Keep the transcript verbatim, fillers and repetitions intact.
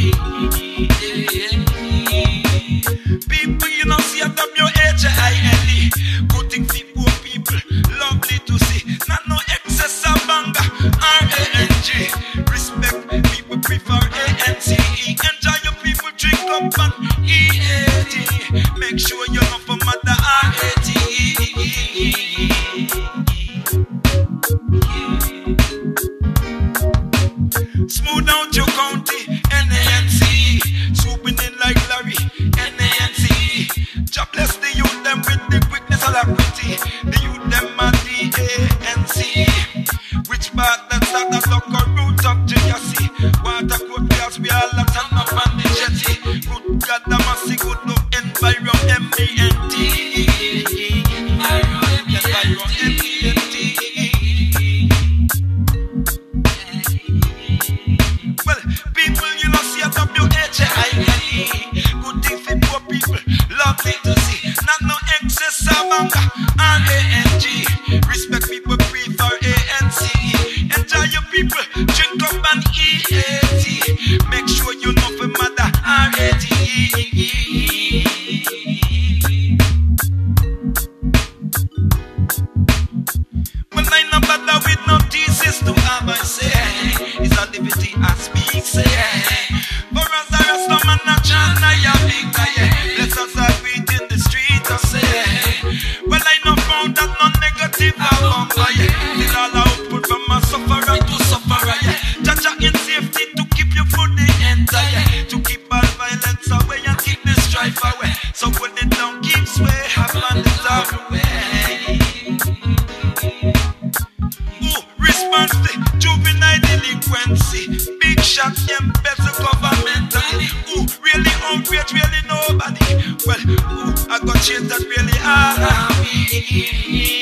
People, you know, see a W H I L E. Good things see poor people, lovely to see. Not no excess of anger, R A N G. Respect, people prefer A N C E. Enjoy your people, drink up and E A T. Make sure you know for mother R A T E. Smooth out your county, N A N C E. Swooping in like Larry, N A N C E. Jah bless the youth them with the quickness of alacrity. The youth them are D A N C E. Which part that's not a lock or root of J S C. Water coat girls, we all a turn up on the jetty. Good God, the massy good no enviro, M A N T E. Enviro, M A N T E. Well, people, you know, see a W H I L E. Good thing for poor people, lovely to see. Not no excess of anger, R A N G. Respect people, prefer A N C E. Enjoy your people, drink up and E A T. Make sure you know for mother, R A T E. Well, I no bother with no thesis to have I say. It's a liberty I speak, say. For us, the rest of man, not John, I am big guy. Let us all greet in the street, I say. Well, I no found that no negative album, still all output from a sufferer to sufferer, yeah. Jaja in safety to keep you for the entire, to keep all violence away and keep the strife away. So when it down keeps way, have on the top away. Ooh, response to juvenile delinquency. Big shots, embezzle governmentally. Ooh, really outrage, really nobody. Well, ooh, I got chased that really hard.